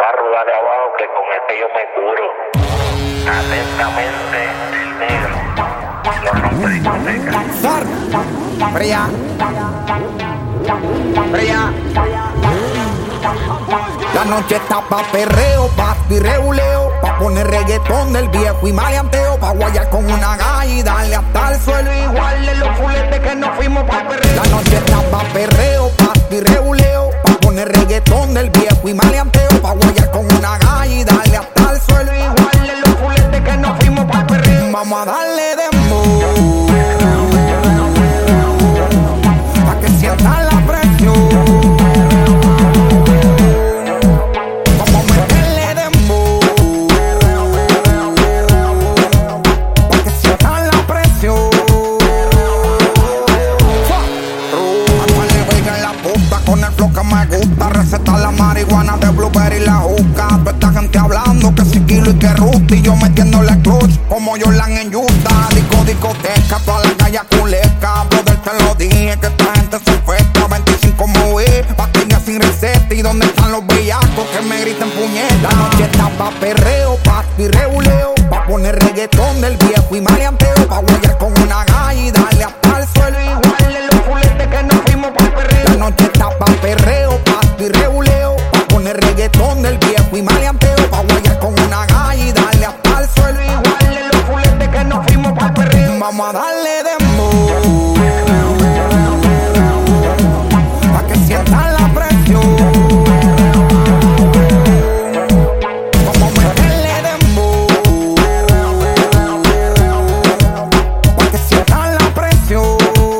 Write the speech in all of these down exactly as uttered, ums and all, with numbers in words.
Barro de abajo que con este yo me curo. Atentamente, el negro. Los rompe discotecas. Sar, Brea, Brea. La noche está pa' perreo, pa' tirreuleo, pa' poner reggaetón del viejo y maleanteo, pa' guayar con una galla y darle hasta el suelo. Igual de los fuletes que nos fuimos pa' perreo. La noche está pa' perreo, pa' tirreuleo, pa' poner reggaetón del viejo y maleanteo, pa' guayar con una galla y darle hasta el suelo. Igual de los fuletes que nos fuimos pa' perreo. Vamos a darle dembow, pa' que sientan la presión. Receta la marihuana de blueberry y la juca. Toda esta gente hablando que si kilo y que rusti. Yo metiéndole clutch como Jordan en Utah. Disco, discoteca, toda la calle culeca. Brother, te lo dije que esta gente se infecta. veinticinco mover, pastillas sin receta. ¿Y dónde están los bellacos que me griten puñetas? La noche está pa' perreo, pa' tirreuleo, pa' poner reggaetón del viejo y maleanteo, pa' guayar con una galla y darle hasta el suelo. Igual de los fuletes que nos fuimos pa' perreo. La noche está pa' perreo, y reguleo, pa' poner reggaetón del viejo y maleanteo, pa' guayar con una galla y darle hasta el suelo. Igual de los fuletes que nos fuimos pa' el perreo. Vamos a darle dembow, pa' que sientan la presión. Vamos a meterle dembow, pa' que sientan la presión.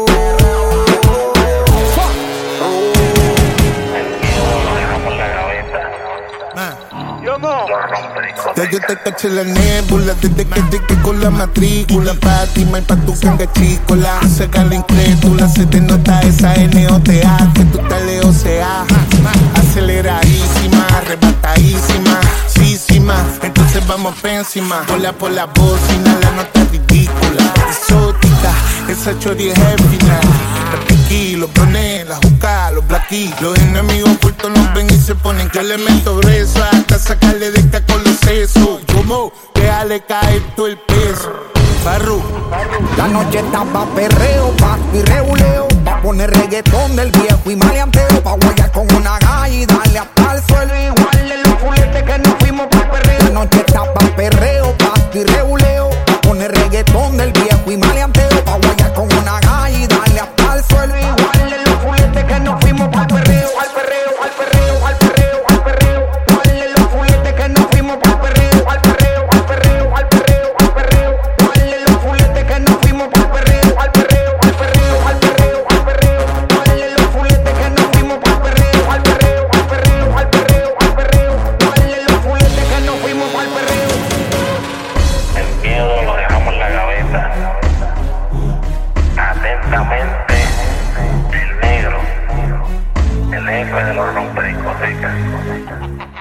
Ya yo te caché la nébula desde que llegué con la matrícula. Fátima y pa' tu ganga chicola. Saca la incrédula, se te nota esa N O T A que tú te leo sea. Aceleradísima, arrebatadísima, sísima. Entonces vamos pa' encima. Pola por la bocina, la nota ridícula. Exótica, esa chori es el final. La piqui, los brones, la juca, los blaquí. Los enemigos ocultos nos ven y se ponen que elemento grueso hasta sacarle de esta con los sesos. Como, déjale caer todo el peso. Barru. La noche está pa' perreo, pa' tirreuleo, pa' poner reggaetón del viejo y maleanteo, pa' guayar con una galla y darle hasta el suelo. Igual de los fuletes que nos fuimos pa' perreo. La noche está pa' perreo, pa' tirreuleo, pa' poner reggaetón del viejo y maleanteo, pa' guayar con una galla y darle hasta el suelo. Igual de los fuletes que nos fuimos pa' perreo, al perreo, al perreo, al perreo, al perreo. Igual de los fuletes que nos fuimos pa' perreo, al perreo, al perreo, al perreo, al perreo. Igual de los fuletes que nos fuimos pa' perreo, al perreo, al perreo, al perreo, al perreo. Igual de los fuletes que nos fuimos pa' perreo, al perreo, al perreo, al perreo, al perreo. Igual de los fuletes que nos fuimos pa' perreo. El miedo lo dejamos en la gaveta. Atentamente, el negro, el jefe de los rompe discotecas.